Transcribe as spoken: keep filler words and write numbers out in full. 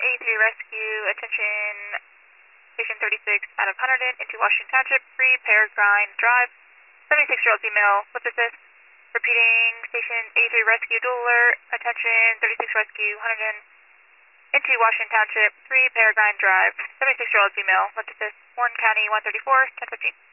eighty-three Rescue, attention Station thirty-six out of Hunterdon into Washington Township, three Peregrine Drive, seventy-six-year-old female, what's assist? Repeating, Station eighty-three Rescue, dual alert, attention thirty-six Rescue, Hunterdon into Washington Township, three Peregrine Drive, seventy-six-year-old female, what's assist? Warren County one thirty-four, ten fifteen.